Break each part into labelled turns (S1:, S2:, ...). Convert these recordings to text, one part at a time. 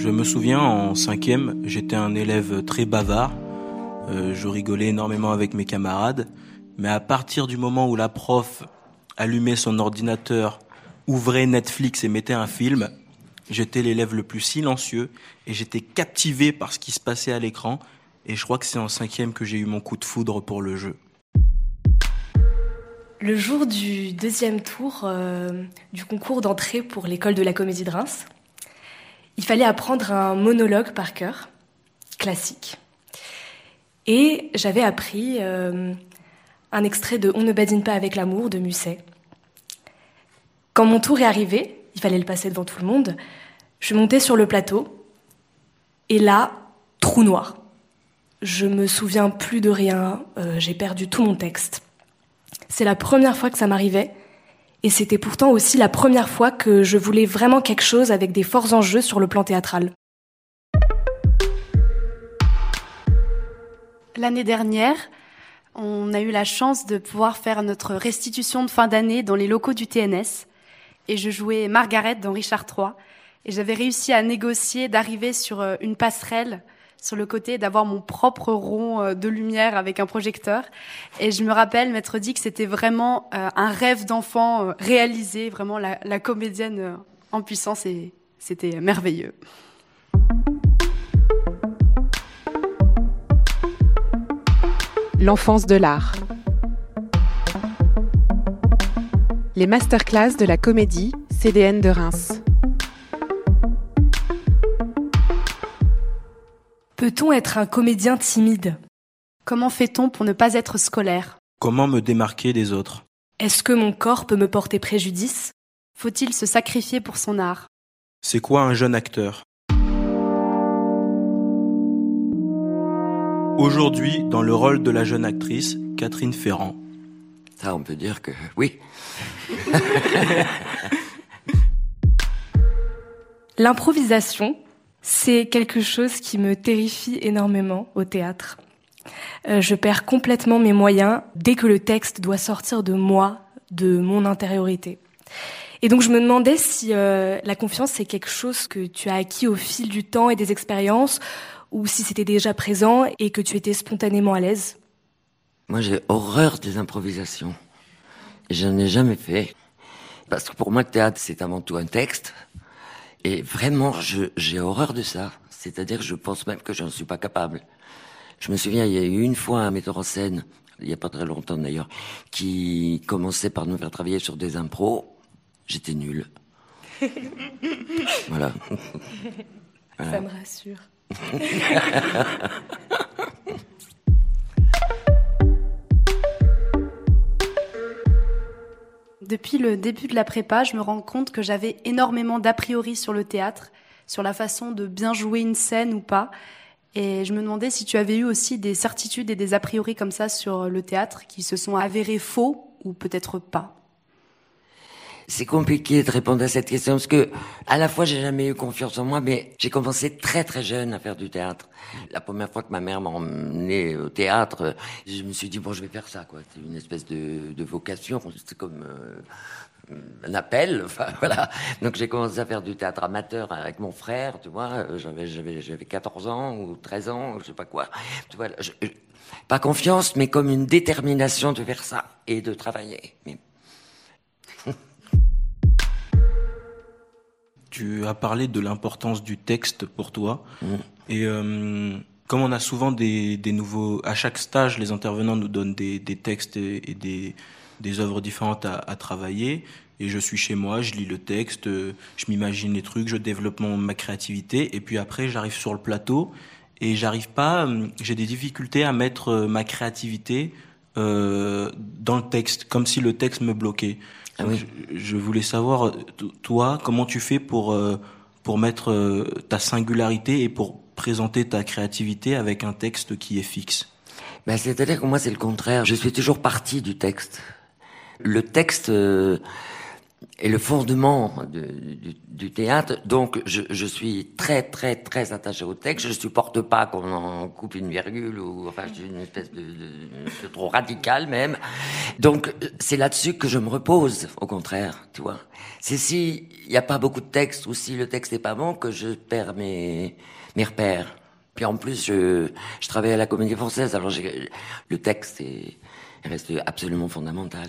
S1: Je me souviens, en 5e, j'étais un élève très bavard. Je rigolais énormément avec mes camarades. Mais à partir du moment où la prof allumait son ordinateur, ouvrait Netflix et mettait un film, j'étais l'élève le plus silencieux et j'étais captivé par ce qui se passait à l'écran. Et je crois que c'est en 5e que j'ai eu mon coup de foudre pour le jeu.
S2: Le jour du deuxième tour du concours d'entrée pour l'école de la Comédie de Reims, il fallait apprendre un monologue par cœur, classique. Et j'avais appris un extrait de « On ne badine pas avec l'amour » de Musset. Quand mon tour est arrivé, il fallait le passer devant tout le monde, je montais sur le plateau, et là, trou noir. Je me souviens plus de rien, j'ai perdu tout mon texte. C'est la première fois que ça m'arrivait, et c'était pourtant aussi la première fois que je voulais vraiment quelque chose avec des forts enjeux sur le plan théâtral.
S3: L'année dernière, on a eu la chance de pouvoir faire notre restitution de fin d'année dans les locaux du TNS, et je jouais Margaret dans Richard III, et j'avais réussi à négocier d'arriver sur une passerelle sur le côté, d'avoir mon propre rond de lumière avec un projecteur. Et je me rappelle m'être dit que c'était vraiment un rêve d'enfant réalisé, vraiment la comédienne en puissance, et c'était merveilleux.
S4: L'enfance de l'art. Les masterclass de la comédie CDN de Reims.
S2: Peut-on être un comédien timide ?
S3: Comment fait-on pour ne pas être scolaire ?
S1: Comment me démarquer des autres ?
S2: Est-ce que mon corps peut me porter préjudice ?
S3: Faut-il se sacrifier pour son art ?
S1: C'est quoi un jeune acteur ? Aujourd'hui, dans le rôle de la jeune actrice, Catherine Ferrand.
S5: Ça, on peut dire que oui.
S2: L'improvisation, c'est quelque chose qui me terrifie énormément au théâtre. Je perds complètement mes moyens dès que le texte doit sortir de moi, de mon intériorité. Et donc je me demandais si la confiance, c'est quelque chose que tu as acquis au fil du temps et des expériences, ou si c'était déjà présent et que tu étais spontanément à l'aise.
S5: Moi, j'ai horreur des improvisations. Et je n'en ai jamais fait. Parce que pour moi, le théâtre, c'est avant tout un texte. Et vraiment, j'ai horreur de ça. C'est-à-dire que je pense même que je n'en suis pas capable. Je me souviens, il y a eu une fois un metteur en scène, il n'y a pas très longtemps d'ailleurs, qui commençait par nous faire travailler sur des impros. J'étais nul. Voilà.
S2: Ça me rassure.
S3: Depuis le début de la prépa, je me rends compte que j'avais énormément d'a priori sur le théâtre, sur la façon de bien jouer une scène ou pas. Et je me demandais si tu avais eu aussi des certitudes et des a priori comme ça sur le théâtre qui se sont avérés faux ou peut-être pas.
S5: C'est compliqué de répondre à cette question parce que, à la fois, j'ai jamais eu confiance en moi, mais j'ai commencé très très jeune à faire du théâtre. La première fois que ma mère m'a emmené au théâtre, je me suis dit bon, je vais faire ça, quoi. C'est une espèce de vocation. C'est comme un appel. Enfin voilà. Donc j'ai commencé à faire du théâtre amateur avec mon frère. Tu vois, j'avais 14 ans ou 13 ans, je sais pas quoi. Tu vois, pas confiance, mais comme une détermination de faire ça et de travailler. Mais...
S1: Tu as parlé de l'importance du texte pour toi. Et comme on a souvent des nouveaux... À chaque stage, les intervenants nous donnent des textes et des œuvres différentes à travailler. Et je suis chez moi, je lis le texte, je m'imagine les trucs, je développe ma créativité. Et puis après, j'arrive sur le plateau et j'arrive pas... J'ai des difficultés à mettre ma créativité dans le texte, comme si le texte me bloquait.
S5: Ah oui.
S1: Je voulais savoir, toi, comment tu fais pour mettre ta singularité et pour présenter ta créativité avec un texte qui est fixe.
S5: Ben, c'est-à-dire que moi, c'est le contraire. Je suis toujours partie du texte. Le texte, est le fondement du théâtre. Donc, je suis très, très, très attaché au texte. Je supporte pas qu'on en coupe une virgule ou, enfin, je suis une espèce de trop radical même. Donc, c'est là-dessus que je me repose, au contraire, tu vois. C'est si il n'y a pas beaucoup de texte ou si le texte n'est pas bon que je perds mes repères. Puis en plus, je travaille à la Comédie Française, alors le texte reste absolument fondamental.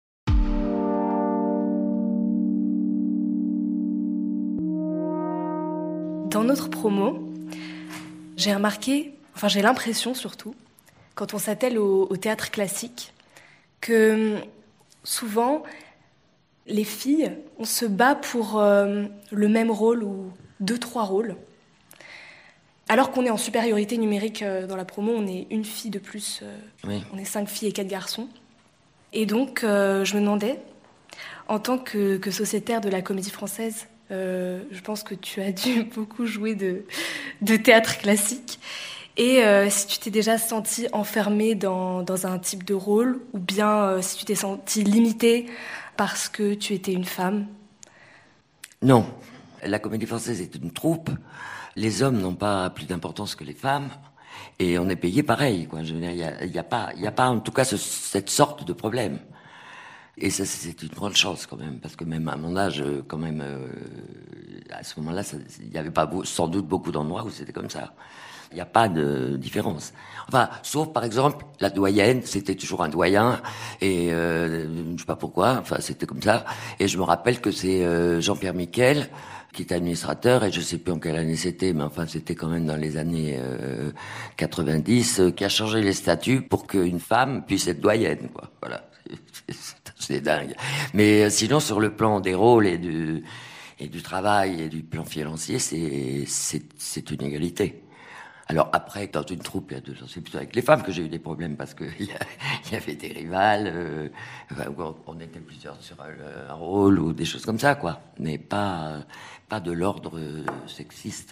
S2: Dans notre promo, j'ai remarqué, enfin j'ai l'impression surtout, quand on s'attelle au théâtre classique, que souvent, les filles, on se bat pour le même rôle ou 2-3 rôles. Alors qu'on est en supériorité numérique dans la promo, on est une fille de plus,
S5: Oui.
S2: On est 5 filles et 4 garçons. Et donc, je me demandais, en tant que sociétaire de la Comédie Française, je pense que tu as dû beaucoup jouer de théâtre classique. Et si tu t'es déjà sentie enfermée dans un type de rôle, ou bien si tu t'es sentie limitée parce que tu étais une femme.
S5: Non. La Comédie Française est une troupe. Les hommes n'ont pas plus d'importance que les femmes. Et on est payé pareil, quoi. Je veux dire, il y a pas, en tout cas, cette sorte de problème. Et ça, c'est une grande chance, quand même. Parce que même à mon âge, quand même, à ce moment-là, il n'y avait pas sans doute beaucoup d'endroits où c'était comme ça. Il n'y a pas de différence. Enfin, sauf, par exemple, la doyenne, c'était toujours un doyen. Et je sais pas pourquoi, enfin, c'était comme ça. Et je me rappelle que c'est Jean-Pierre Miquel, qui était administrateur, et je sais plus en quelle année c'était, mais enfin, c'était quand même dans les années 90, qui a changé les statuts pour qu'une femme puisse être doyenne, quoi. Voilà. C'est dingue. Mais sinon, sur le plan des rôles et du travail et du plan financier, c'est une égalité. Alors après, dans une troupe, c'est plutôt avec les femmes que j'ai eu des problèmes parce que il y avait des rivales, on était plusieurs sur un rôle ou des choses comme ça, quoi. Mais pas de l'ordre sexiste.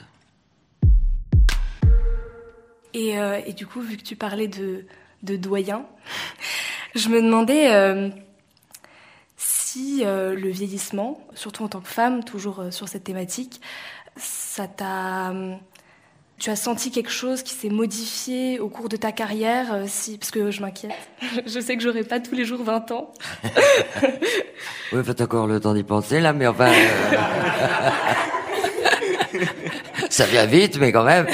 S2: Et du coup, vu que tu parlais de doyen, je me demandais si le vieillissement, surtout en tant que femme, toujours sur cette thématique, tu as senti quelque chose qui s'est modifié au cours de ta carrière, parce que je m'inquiète. Je sais que j'aurai pas tous les jours 20 ans.
S5: Oui, faut encore le temps d'y penser, là, mais enfin... ça vient vite, mais quand même...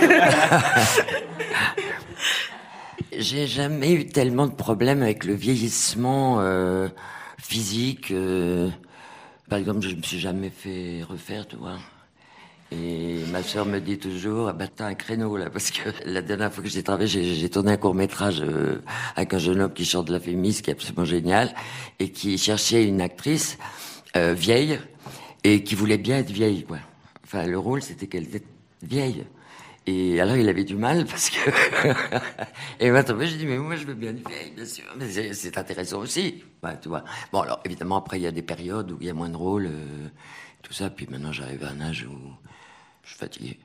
S5: J'ai jamais eu tellement de problèmes avec le vieillissement physique. Par exemple, je me suis jamais fait refaire, tu vois. Et ma sœur me dit toujours, ah bah t'as un créneau là, parce que la dernière fois que j'ai travaillé, j'ai tourné un court-métrage avec un jeune homme qui chante de la Fémis, qui est absolument génial, et qui cherchait une actrice vieille, et qui voulait bien être vieille, quoi. Enfin, le rôle, c'était qu'elle était vieille. Et alors, il avait du mal, parce que... Et maintenant, j'ai dit, mais moi, je veux bien être vieille, bien sûr, mais c'est intéressant aussi, ouais, tu vois. Bon, alors, évidemment, après, il y a des périodes où il y a moins de rôles, tout ça, puis maintenant, j'arrive à un âge où... je suis fatigué.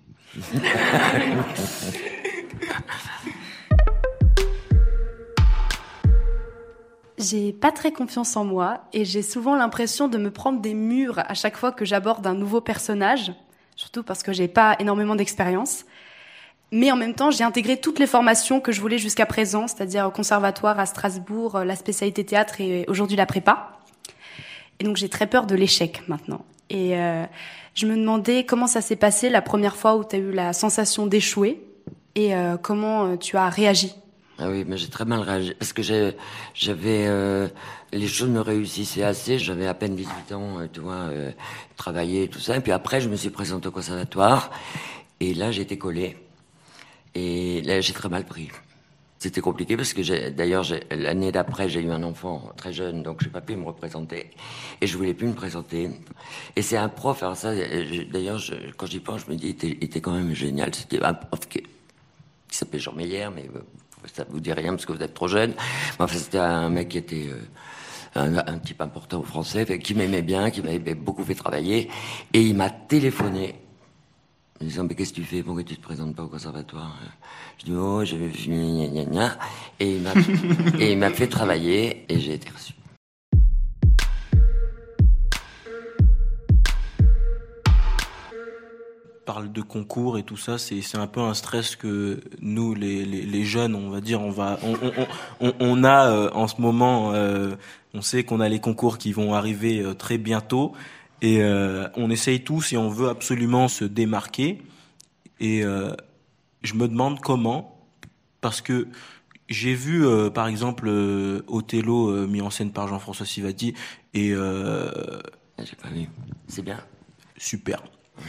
S3: J'ai pas très confiance en moi et j'ai souvent l'impression de me prendre des murs à chaque fois que j'aborde un nouveau personnage, surtout parce que j'ai pas énormément d'expérience. Mais en même temps, j'ai intégré toutes les formations que je voulais jusqu'à présent, c'est-à-dire au conservatoire à Strasbourg, la spécialité théâtre et aujourd'hui la prépa. Et donc j'ai très peur de l'échec maintenant. Et je me demandais comment ça s'est passé la première fois où tu as eu la sensation d'échouer et comment tu as réagi.
S5: Ah oui, mais j'ai très mal réagi parce que j'avais les choses me réussissaient assez, j'avais à peine 18 ans, tu vois, travailler et tout ça. Et puis après, je me suis présenté au conservatoire et là, j'ai été collé. Et là, j'ai très mal pris. C'était compliqué parce que l'année d'après, j'ai eu un enfant très jeune, donc j'ai pas pu me représenter. Et je voulais plus me présenter. Et c'est un prof, alors ça, d'ailleurs, quand j'y pense, je me dis, il était quand même génial. C'était un prof qui s'appelait Jean Meyer, mais ça vous dit rien parce que vous êtes trop jeune. Mais enfin, c'était un mec qui était un type important au français, qui m'aimait bien, qui m'avait beaucoup fait travailler. Et il m'a téléphoné. En disant, mais qu'est-ce que tu fais? Pourquoi tu te présentes pas au conservatoire? Je dis, oh, j'avais vu, gna, gna, gna. Et il m'a fait travailler et j'ai été reçu.
S1: parles de concours et tout ça, c'est un peu un stress que nous, les jeunes, on va dire, on a en ce moment. On sait qu'on a les concours qui vont arriver très bientôt et on essaye tous et on veut absolument se démarquer. Et je me demande comment, parce que j'ai vu par exemple Othello mis en scène par Jean-François Sivadi et
S5: J'ai pas vu. C'est bien.
S1: super.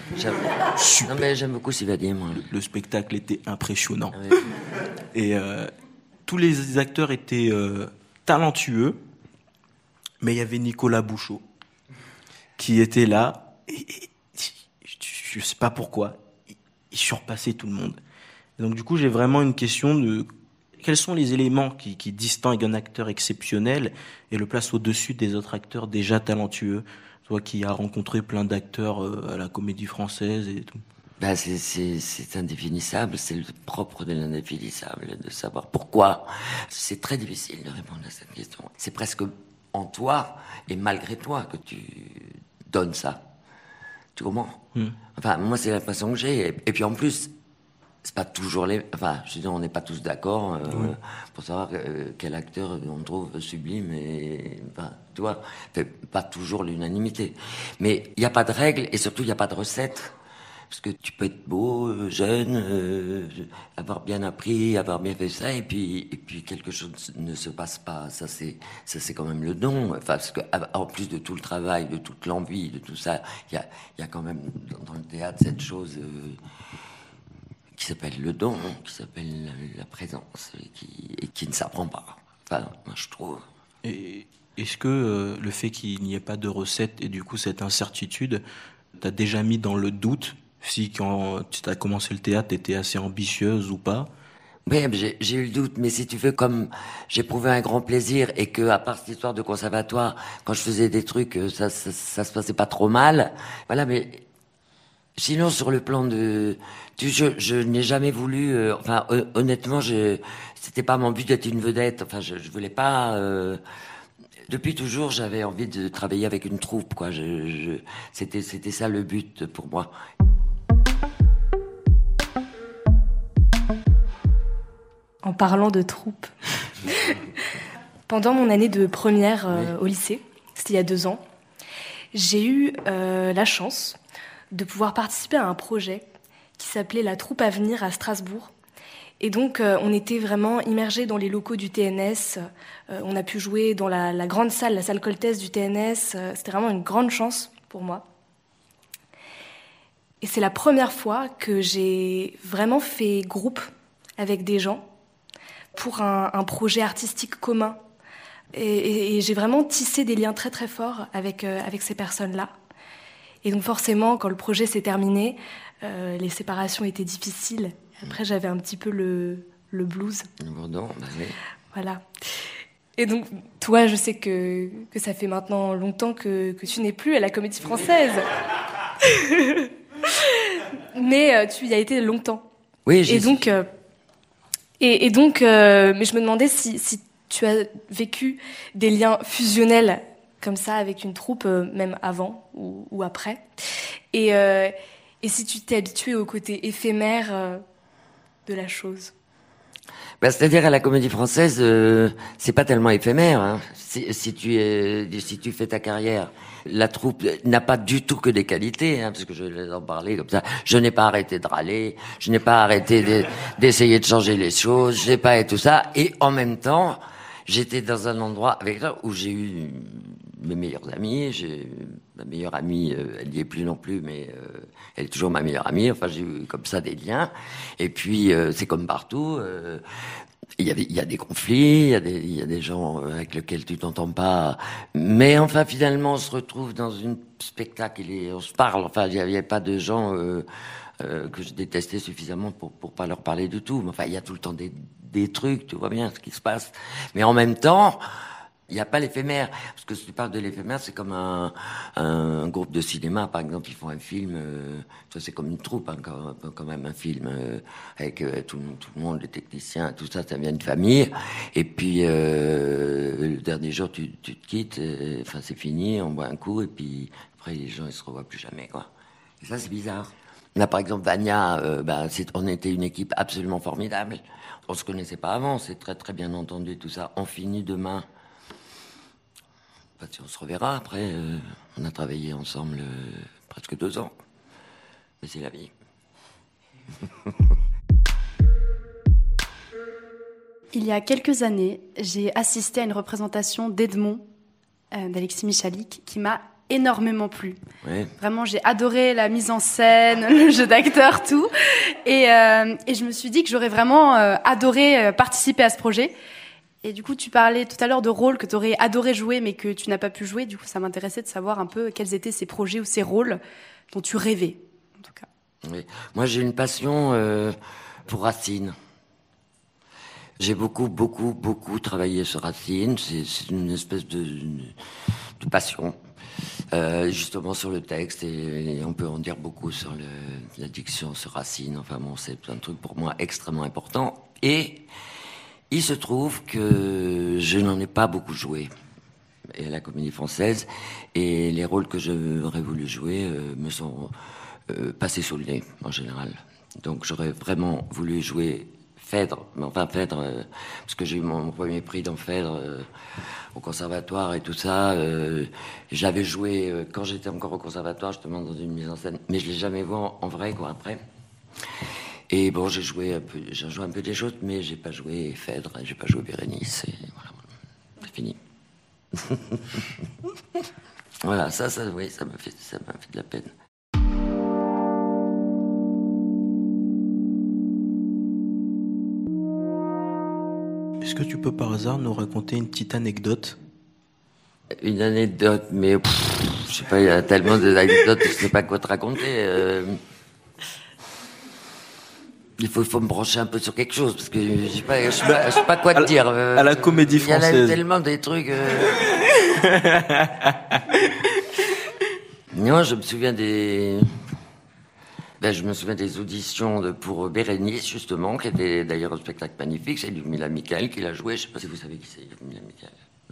S5: Non mais j'aime beaucoup Sivadi, moi.
S1: Le spectacle était impressionnant.
S5: Ah oui.
S1: Et tous les acteurs étaient talentueux, mais il y avait Nicolas Bouchot qui était là, et je sais pas pourquoi, il surpassait tout le monde. Et donc du coup, j'ai vraiment une question de quels sont les éléments qui distinguent un acteur exceptionnel et le placent au-dessus des autres acteurs déjà talentueux. Toi qui as rencontré plein d'acteurs à la Comédie Française et tout.
S5: Ben c'est indéfinissable, c'est le propre de l'indéfinissable, de savoir pourquoi. C'est très difficile de répondre à cette question. C'est presque en toi et malgré toi que tu donnes ça. Tu comprends? Enfin, moi, c'est l'impression que j'ai. Et puis en plus, c'est pas toujours les... Enfin, je veux dire, on n'est pas tous d'accord pour savoir quel acteur on trouve sublime et... Enfin, tu vois, c'est pas toujours l'unanimité. Mais il n'y a pas de règle et surtout, il n'y a pas de recette. Parce que tu peux être beau, jeune, avoir bien appris, avoir bien fait ça, et puis quelque chose ne se passe pas. Ça c'est quand même le don. Enfin, parce que en plus de tout le travail, de toute l'envie, de tout ça, il y a quand même dans le théâtre cette chose qui s'appelle le don, qui s'appelle la présence, et qui ne s'apprend pas. Enfin, moi je trouve.
S1: Et est-ce que le fait qu'il n'y ait pas de recette et du coup cette incertitude t'as déjà mis dans le doute si quand tu as commencé le théâtre t'étais assez ambitieuse ou pas?
S5: Oui, j'ai eu le doute, mais si tu veux, comme j'éprouvais un grand plaisir et que, à part cette histoire de conservatoire, quand je faisais des trucs, ça se passait pas trop mal. Voilà, mais sinon, sur le plan de, je n'ai jamais voulu, enfin, honnêtement, c'était pas mon but d'être une vedette. Enfin, je voulais pas, depuis toujours, j'avais envie de travailler avec une troupe, quoi. C'était ça le but pour moi.
S2: En parlant de troupe, pendant mon année de première au lycée, c'était il y a 2 ans, j'ai eu la chance de pouvoir participer à un projet qui s'appelait la Troupe à venir à Strasbourg. Et donc, on était vraiment immergés dans les locaux du TNS. On a pu jouer dans la grande salle, la salle Coltès du TNS. C'était vraiment une grande chance pour moi. Et c'est la première fois que j'ai vraiment fait groupe avec des gens pour un projet artistique commun. Et j'ai vraiment tissé des liens très très forts avec ces personnes-là. Et donc forcément, quand le projet s'est terminé, les séparations étaient difficiles. Après, j'avais un petit peu le blues.
S5: Le bourdon, bah oui.
S2: Voilà. Et donc, toi, je sais que ça fait maintenant longtemps que tu n'es plus à la Comédie Française. Mais tu y as été longtemps.
S5: Oui, j'ai...
S2: Et donc, mais je me demandais si tu as vécu des liens fusionnels comme ça avec une troupe, même avant ou après. Et si tu t'es habitué au côté éphémère de la chose.
S5: Ben, c'est-à-dire à la Comédie Française, c'est pas tellement éphémère. Hein. Si tu fais ta carrière, la troupe n'a pas du tout que des qualités, hein, parce que je vais en parler comme ça. Je n'ai pas arrêté de râler, je n'ai pas arrêté d'essayer de changer les choses, j'ai pas et tout ça. Et en même temps, j'étais dans un endroit avec ça où j'ai eu mes meilleurs amis. Ma meilleure amie, elle n'y est plus non plus, mais elle est toujours ma meilleure amie. Enfin, j'ai eu comme ça des liens. Et puis, c'est comme partout. Il y a des conflits, il y a des gens avec lesquels tu t'entends pas. Mais enfin, finalement, on se retrouve dans un spectacle et on se parle. Enfin, il y avait pas de gens que je détestais suffisamment pour pas leur parler du tout. Mais enfin, il y a tout le temps des trucs, tu vois bien ce qui se passe. Mais en même temps, il n'y a pas l'éphémère. Parce que si tu parles de l'éphémère, c'est comme un groupe de cinéma, par exemple, ils font un film, c'est comme une troupe, hein, quand même, un film, avec tout le monde, les techniciens, tout ça, ça vient de famille. Et puis, le dernier jour, tu te quittes, enfin, c'est fini, on boit un coup, et puis après, les gens, ils se revoient plus jamais, quoi. Et ça, c'est bizarre. Là, par exemple, Vania, on était une équipe absolument formidable. On se connaissait pas avant, c'est très très bien entendu tout ça. On finit demain. On se reverra après. On a travaillé ensemble presque 2 ans. Mais c'est la vie.
S3: Il y a quelques années, j'ai assisté à une représentation d'Edmond, d'Alexis Michalik, qui m'a énormément plu.
S5: Oui.
S3: Vraiment, j'ai adoré la mise en scène, le jeu d'acteur, tout. Et je me suis dit que j'aurais vraiment adoré participer à ce projet. Et du coup, tu parlais tout à l'heure de rôles que tu aurais adoré jouer, mais que tu n'as pas pu jouer. Du coup, ça m'intéressait de savoir un peu quels étaient ces projets ou ces rôles dont tu rêvais, en tout cas.
S5: Oui. Moi, j'ai une passion pour Racine. J'ai beaucoup travaillé sur Racine. C'est une espèce de passion. Justement sur le texte, et on peut en dire beaucoup sur la diction, sur Racine. Enfin bon, c'est un truc pour moi extrêmement important. Et il se trouve que je n'en ai pas beaucoup joué à la Comédie Française, et les rôles que j'aurais voulu jouer me sont passés sous le nez en général. Donc j'aurais vraiment voulu jouer Phèdre, parce que j'ai eu mon premier prix dans Phèdre au conservatoire et tout ça. J'avais joué quand j'étais encore au conservatoire, justement dans une mise en scène, mais je l'ai jamais vu en vrai quoi après. Et bon, j'ai joué un peu des choses, mais j'ai pas joué Phèdre, j'ai pas joué Bérénice, et voilà, c'est fini. Voilà, ça m'a fait de la peine.
S1: Est-ce que tu peux par hasard nous raconter une petite anecdote?
S5: Une anecdote, mais je sais pas, il y a tellement d'anecdotes que je sais pas quoi te raconter. Il faut me brancher un peu sur quelque chose, parce que je sais pas quoi te dire.
S1: À la Comédie Française.
S5: Il y en a tellement des trucs. Non, je me souviens des auditions pour Bérénice, justement, qui était d'ailleurs un spectacle magnifique. C'est Ludmilla Michael qui l'a joué. Je sais pas si vous savez qui c'est, Ludmilla Michael. Non.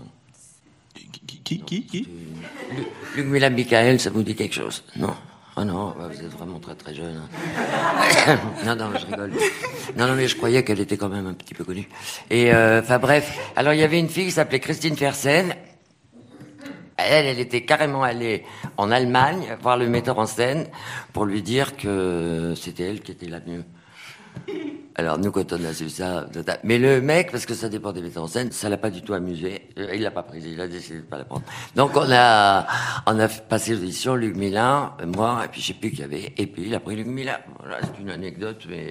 S1: Qui
S5: Ludmilla Michael, ça vous dit quelque chose? Non. Oh non, vous êtes vraiment très très jeune. Non, je rigole. Non, mais je croyais qu'elle était quand même un petit peu connue. Et enfin bref, alors il y avait une fille qui s'appelait Christine Fersen. Elle était carrément allée en Allemagne voir le metteur en scène pour lui dire que c'était elle qui était la mieux. Alors nous, quand on a su ça... Mais le mec, parce que ça dépend des metteurs en scène, ça l'a pas du tout amusé. Il l'a pas prise, il a décidé de pas la prendre. Donc on a passé l'audition, Luc Milin, moi, et puis je sais plus qui y avait, et puis il a pris Luc Milin. Voilà, c'est une anecdote, mais...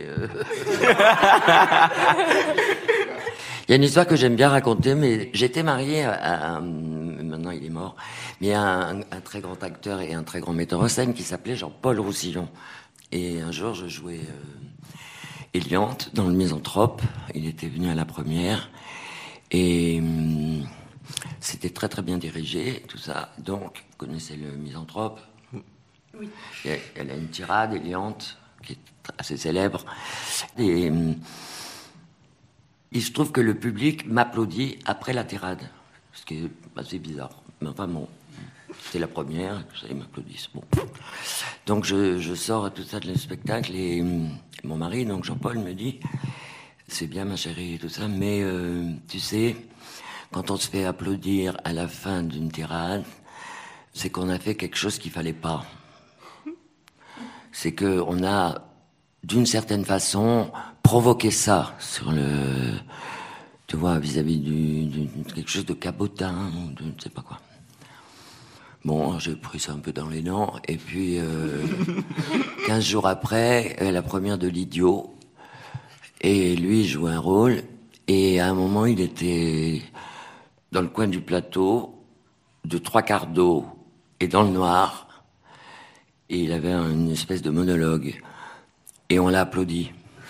S5: Il y a une histoire que j'aime bien raconter, mais j'étais marié à maintenant il est mort, mais un très grand acteur et un très grand metteur en scène qui s'appelait Jean-Paul Roussillon. Et un jour, je jouais Eliante dans Le Misanthrope. Il était venu à la première. Et c'était très très bien dirigé, tout ça. Donc, vous connaissez Le Misanthrope? Oui. Elle a une tirade, Eliante, qui est assez célèbre. Et il se trouve que le public m'applaudit après la tirade, ce qui est assez bizarre. Mais enfin bon, c'était la première, ça, ils m'applaudissent. Bon. Donc je sors tout ça de le spectacle et mon mari, donc Jean-Paul, me dit « C'est bien ma chérie et tout ça, mais tu sais, quand on se fait applaudir à la fin d'une tirade, c'est qu'on a fait quelque chose qu'il fallait pas. C'est qu'on a, d'une certaine façon, provoqué ça sur tu vois, vis-à-vis de quelque chose de cabotin, ou de je ne sais pas quoi. » Bon, j'ai pris ça un peu dans les dents, et puis 15 jours après, la première de l'Idiot, et lui il jouait un rôle, et à un moment il était dans le coin du plateau, de 3/4 d'eau, et dans le noir, et il avait une espèce de monologue, et on l'a applaudi.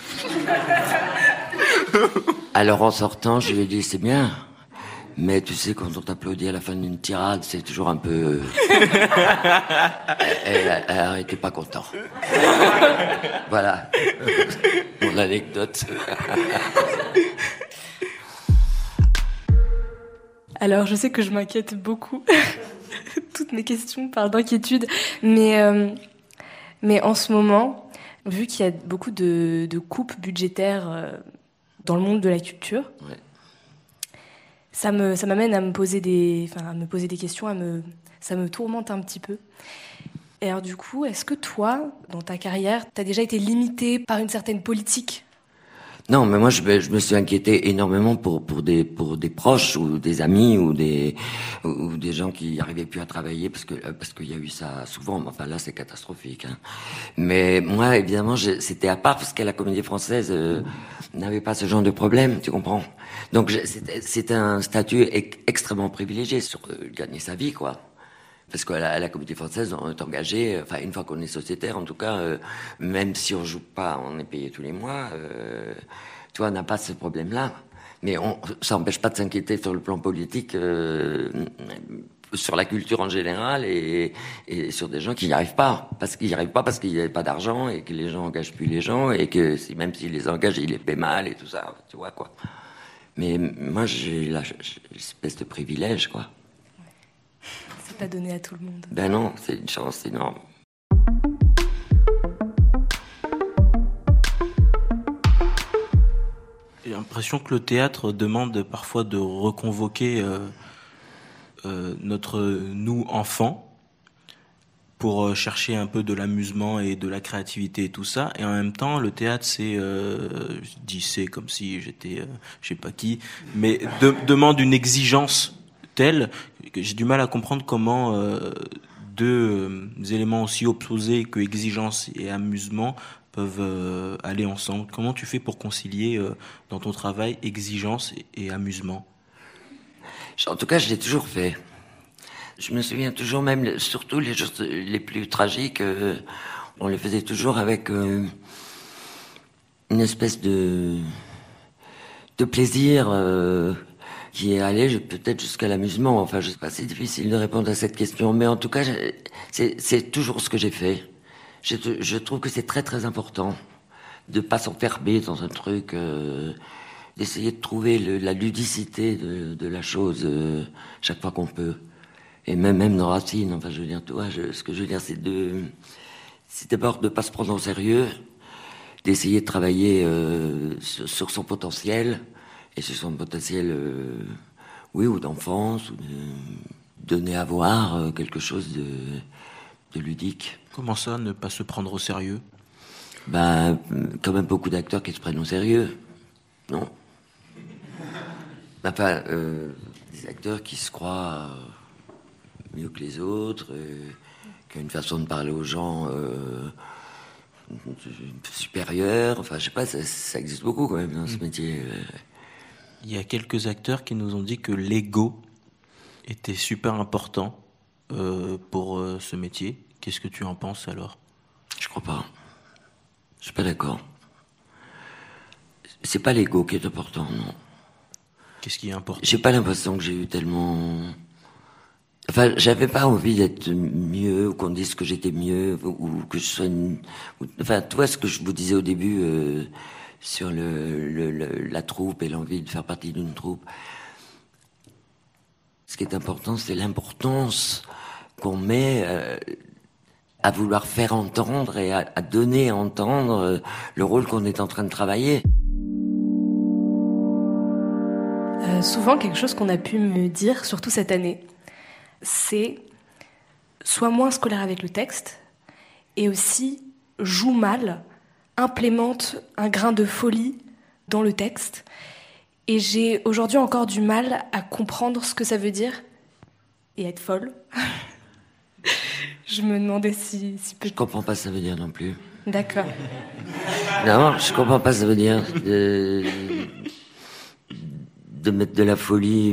S5: Alors en sortant, je lui ai dit, c'est bien, mais tu sais, quand on t'applaudit à la fin d'une tirade, c'est toujours un peu... Elle était pas contente. Voilà. Mon anecdote.
S2: Alors, je sais que je m'inquiète beaucoup. Toutes mes questions parlent d'inquiétude. Mais en ce moment, Vu qu'il y a beaucoup de coupes budgétaires dans le monde de la culture,
S5: Ouais.
S2: ça m'amène à me poser des questions, ça me tourmente un petit peu. Et alors du coup, est-ce que toi, dans ta carrière, tu as déjà été limité par une certaine politique ?
S5: Non, mais moi je me suis inquiété énormément pour des proches ou des amis ou des gens qui arrivaient plus à travailler parce qu'il y a eu ça souvent. Enfin là c'est catastrophique. Hein. Mais moi évidemment c'était à part parce que la Comédie Française n'avait pas ce genre de problème, tu comprends. Donc c'était un statut extrêmement privilégié sur gagner sa vie quoi. Parce qu'à la Comédie Française, on est engagé, enfin une fois qu'on est sociétaire, en tout cas, même si on joue pas, on est payé tous les mois. Tu vois, on n'a pas ce problème-là. Mais ça n'empêche pas de s'inquiéter sur le plan politique, sur la culture en général et sur des gens qui n'y arrivent pas. Parce qu'ils n'y arrivent pas parce qu'il n'y avait pas d'argent et que les gens engagent plus les gens et que même s'ils les engagent, ils les paient mal et tout ça, tu vois quoi. Mais moi, j'ai l'espèce de privilège, quoi.
S2: C'est pas donné à tout le monde.
S5: Ben non, c'est une chance énorme.
S1: J'ai l'impression que le théâtre demande parfois de reconvoquer notre nous enfant pour chercher un peu de l'amusement et de la créativité et tout ça. Et en même temps, le théâtre, je dis c'est comme si j'étais je sais pas qui, mais demande une exigence telle que j'ai du mal à comprendre comment deux éléments aussi opposés que exigence et amusement peuvent aller ensemble. Comment tu fais pour concilier dans ton travail exigence et amusement ?
S5: En tout cas, je l'ai toujours fait. Je me souviens toujours, même surtout les choses les plus tragiques, on les faisait toujours avec une espèce de plaisir qui est allé peut-être jusqu'à l'amusement. Enfin, je sais pas, c'est difficile de répondre à cette question, mais en tout cas, c'est toujours ce que j'ai fait. Je trouve que c'est très très important de pas s'enfermer dans un truc, d'essayer de trouver la ludicité de la chose chaque fois qu'on peut. Et même dans Racine, enfin je veux dire, toi, ce que je veux dire, c'est d'abord de pas se prendre au sérieux, d'essayer de travailler sur son potentiel, et sur son potentiel, oui, ou d'enfance, ou de donner à voir quelque chose de ludique.
S1: Comment ça, ne pas se prendre au sérieux ?
S5: Ben, quand même beaucoup d'acteurs qui se prennent au sérieux, non ? Enfin, des acteurs qui se croient mieux que les autres, qui ont une façon de parler aux gens supérieure. Enfin, je sais pas, ça existe beaucoup quand même dans ce métier.
S1: Il y a quelques acteurs qui nous ont dit que l'ego était super important pour ce métier. Qu'est-ce que tu en penses alors ?
S5: Je crois pas. Je suis pas d'accord. C'est pas l'ego qui est important, non.
S1: Qu'est-ce qui est important ?
S5: J'ai pas l'impression que j'ai eu tellement... Enfin, j'avais pas envie d'être mieux, ou qu'on dise que j'étais mieux, ou que je sois Enfin, tu vois ce que je vous disais au début sur la troupe et l'envie de faire partie d'une troupe. Ce qui est important, c'est l'importance qu'on met à vouloir faire entendre et à donner à entendre le rôle qu'on est en train de travailler.
S2: Souvent, quelque chose qu'on a pu me dire, surtout cette année, c'est sois moins scolaire avec le texte et aussi joue mal, implémente un grain de folie dans le texte. Et j'ai aujourd'hui encore du mal à comprendre ce que ça veut dire et être folle. Je me demandais si
S5: Je comprends pas ce que ça veut dire non plus.
S2: D'accord.
S5: Non, je comprends pas ce que ça veut dire de mettre de la folie.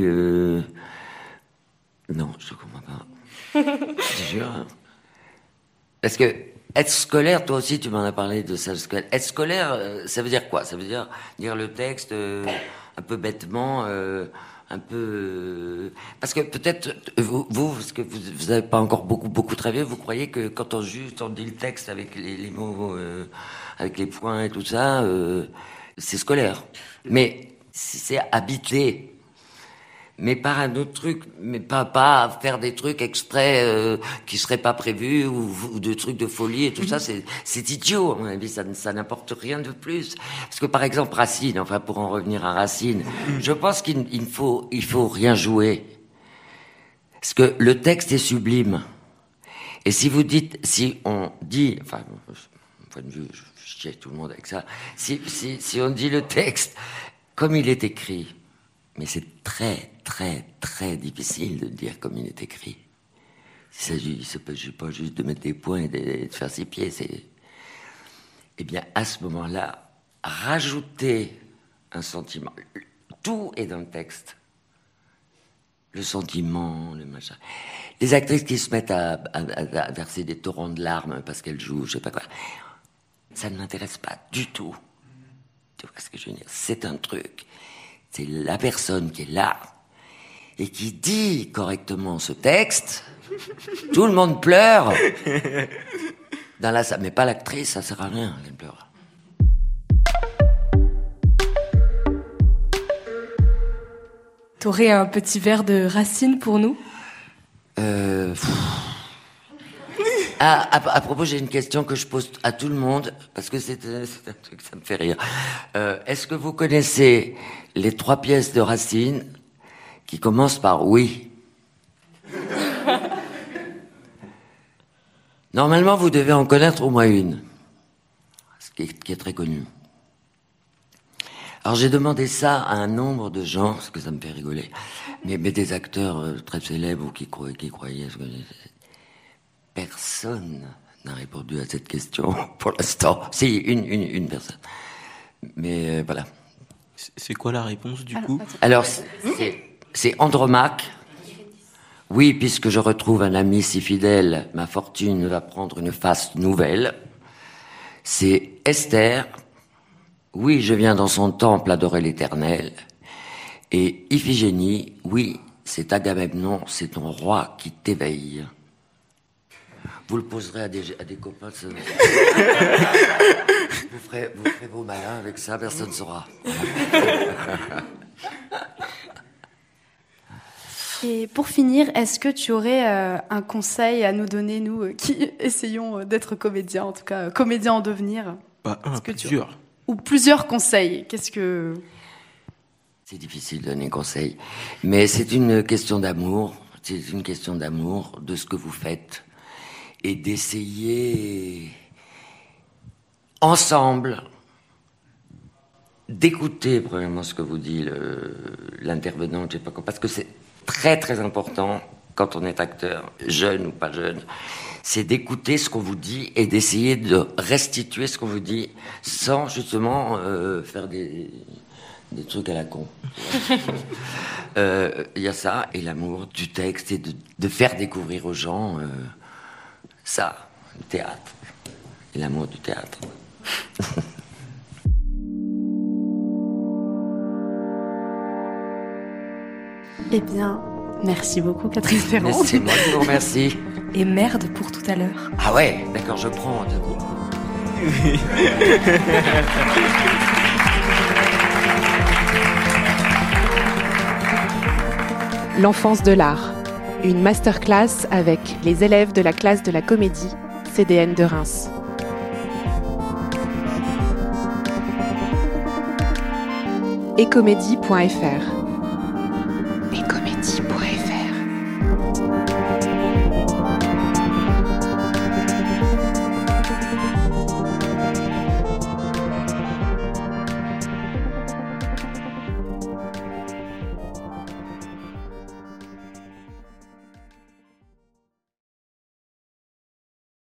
S5: Non, je comprends pas. Je te jure. Parce que être scolaire, toi aussi, tu m'en as parlé de ça. Être scolaire, ça veut dire quoi ? Ça veut dire le texte un peu bêtement, un peu... Parce que peut-être, vous parce que vous n'avez pas encore beaucoup travaillé, vous croyez que quand on dit le texte avec les mots, avec les points et tout ça, c'est scolaire. Mais si c'est habité mais par un autre truc, mais pas faire des trucs exprès qui seraient pas prévus ou des trucs de folie et tout ça, c'est idiot à mon avis, ça n'apporte rien de plus. Parce que par exemple Racine, enfin pour en revenir à Racine, je pense qu'il faut rien jouer, parce que le texte est sublime. Et si on dit, enfin, mon point de vue, je chie tout le monde avec ça, si on dit le texte comme il est écrit, mais c'est très, très, très difficile de dire comme il est écrit. Il ne s'agit pas juste de mettre des points et de faire ses pieds. Eh bien, à ce moment-là, rajouter un sentiment. Tout est dans le texte. Le sentiment, le machin. Les actrices qui se mettent à verser des torrents de larmes parce qu'elles jouent, je sais pas quoi, ça ne m'intéresse pas du tout. Tu vois ce que je veux dire? C'est un truc. C'est la personne qui est là et qui dit correctement ce texte. Tout le monde pleure dans la salle, mais pas l'actrice, ça sert à rien, elle pleure.
S2: T'aurais un petit verre de Racine pour nous?
S5: À propos, j'ai une question que je pose à tout le monde, parce que c'est un truc, ça me fait rire. Est-ce que vous connaissez les 3 pièces de Racine qui commencent par oui? Normalement, vous devez en connaître au moins une, ce qui est très connu. Alors j'ai demandé ça à un nombre de gens, parce que ça me fait rigoler, mais des acteurs très célèbres ou qui croyaient. Personne n'a répondu à cette question pour l'instant. Si, une personne. Mais voilà.
S1: C'est quoi la réponse du coup?
S5: Alors c'est Andromaque. Oui, puisque je retrouve un ami si fidèle, ma fortune va prendre une face nouvelle. C'est Esther. Oui, je viens dans son temple adorer l'Éternel. Et Iphigénie, oui, c'est Agamemnon, c'est ton roi qui t'éveille. Vous le poserez à des copains. Vous ferez vos malins avec ça, personne ne saura.
S3: Et pour finir, est-ce que tu aurais un conseil à nous donner, nous qui essayons d'être comédiens, en tout cas comédiens en devenir?
S1: Pas un, plusieurs.
S3: Ou plusieurs conseils.
S5: C'est difficile de donner conseil, mais c'est une question d'amour. C'est une question d'amour de ce que vous faites et d'essayer ensemble d'écouter premièrement ce que vous dit l'intervenant, je sais pas quoi, parce que c'est très très important quand on est acteur, jeune ou pas jeune, c'est d'écouter ce qu'on vous dit et d'essayer de restituer ce qu'on vous dit sans justement faire des trucs à la con. Il y a ça, et l'amour du texte, et de faire découvrir aux gens ça, le théâtre, et l'amour du théâtre.
S3: Eh bien, merci beaucoup Catherine Ferrand.
S5: C'est moi qui vous remercie.
S2: Et merde pour tout à l'heure.
S5: Ah ouais, d'accord, je prends du coup.
S4: L'enfance de l'art, une masterclass avec les élèves de la classe de la comédie CDN de Reims. Ecomédie.fr